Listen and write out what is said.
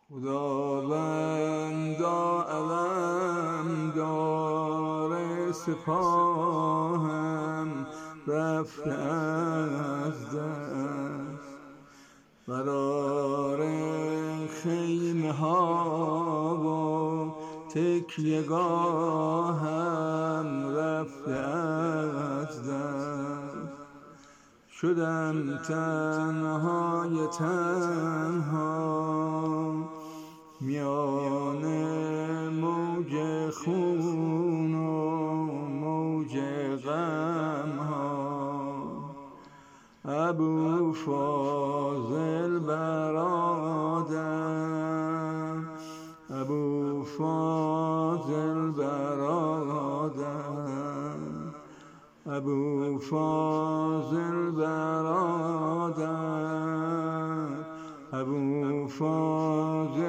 خداوندا علمدار سپاهم رفته از دست، قرار خیمه ها و تکیه‌گاهم رفته از دست. شدم تنهای تنها میان موج خون و موج غم ها. ابو فاضل برادر، ابو فاضل برادر، ابو فاضل برادر، ابو فاضل